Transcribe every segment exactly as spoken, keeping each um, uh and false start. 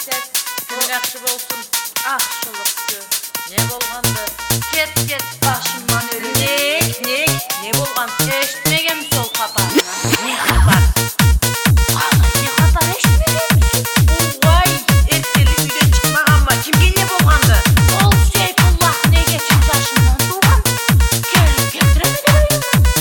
Ses, kim yaxşı bolsun. Ah, şolukçu. Ne bolğandı? Ket, ket, başımdan ölüm. Nek, nek, ne bolğan? Eşitmegen mi sol kapağına? Ne haber? Vallahi ne haber? Eşitmegen misin? Vay, ertelik üyden çıkmağın var. Kimge ne bolğandı? Ol Seyfullah ne geçin başımdan doğan? Gelin getiremedi öyle.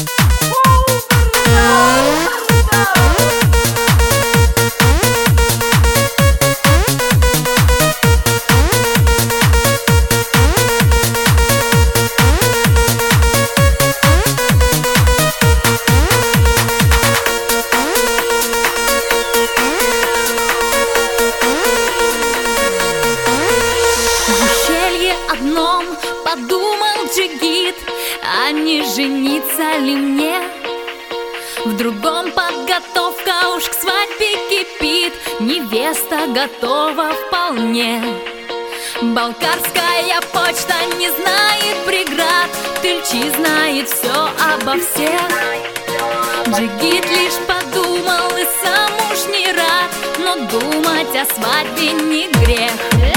Подумал джигит, а не жениться ли мне? В другом подготовка уж к свадьбе кипит, невеста готова вполне. Балкарская почта не знает преград, Тыльчи знает все обо всех. Джигит лишь подумал и сам уж не рад, но думать о свадьбе не грех.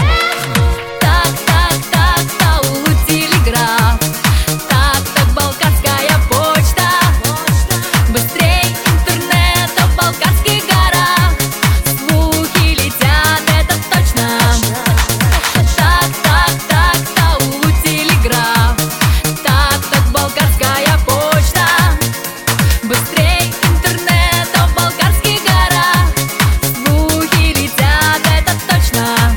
Так, так, Балкарская почта. Быстрей интернета в Балкарских горах. Слухи летят, это точно. Так, так, так, Таулу телеграф. Так, так, Балкарская почта. Быстрей интернета в Балкарских горах. Слухи летят, это точно.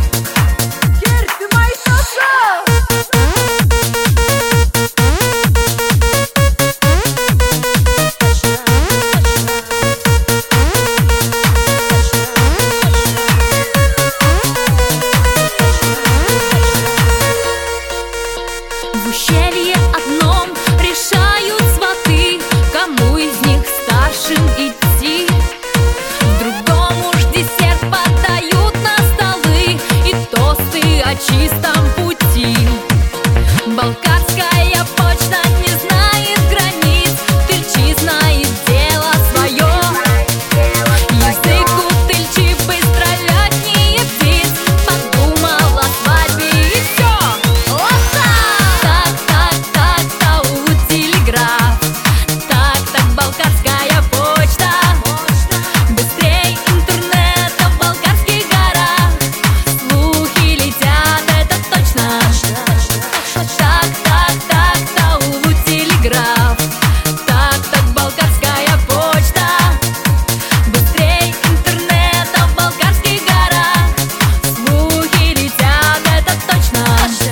В ущелье одном решают сваты, кому из них старшим идти. В другом уж десерт подают на столы и тосты о чистом пути. Балкарская почта не знает границ, Тыльчи знает дело свое. Язык у Тыльчи быстро летнее птиц, подумал о свадьбе и все. Так, так, так, Таулу телеграф. Так, так, Балкарская почта. Быстрей интернета в Балкарских горах. Слухи летят, это точно. Так, так, так, Таулу телеграф. Так, так, Балкарская почта. Быстрей интернета в Балкарских горах. Слухи летят, это точно.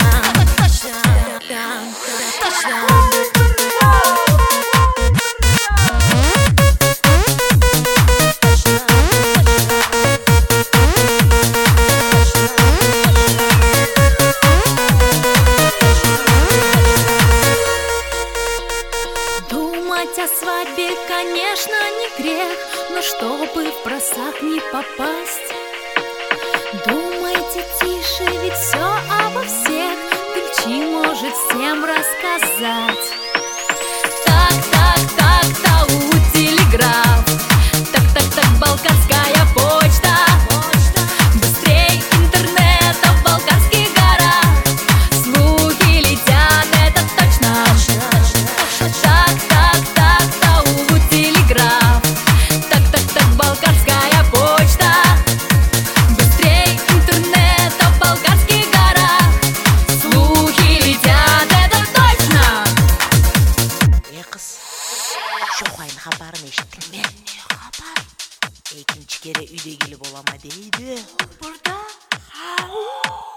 Думать о свадьбе, конечно, не грех, но чтобы в просак не попасть, думайте тише, ведь все обо всех Тыльчи может всем рассказать. Так, так, так, Таулу телеграф. Так, так, так, Балкарская почта. Быстрей интернета в Балкарских горах. Слухи летят, это точно. Так, так, так, Таулу телеграф. Так, так, так, Балкарская почта. Быстрей интернета в Балкарских горах. Слухи летят, это точно. Ey kız, şu oyun haberini eşittin mi? Ne haber? İkinci kere üde gelip olama değildi. Burada? Ha,